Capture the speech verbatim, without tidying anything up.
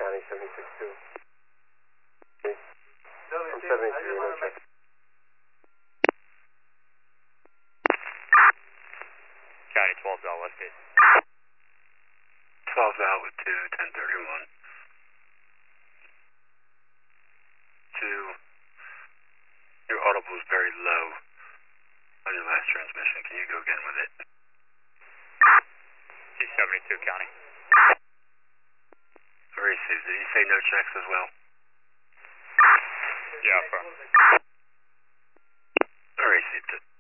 County, seventy-six two. I'm seventy-three, no check. County twelve Val Westgate. twelve Val with two, ten thirty-one. Two, your audible is very low on your last transmission. Can you go again with it? two seventy-two County. Received. Did you say no checks as well? Yeah, affirm. I received it.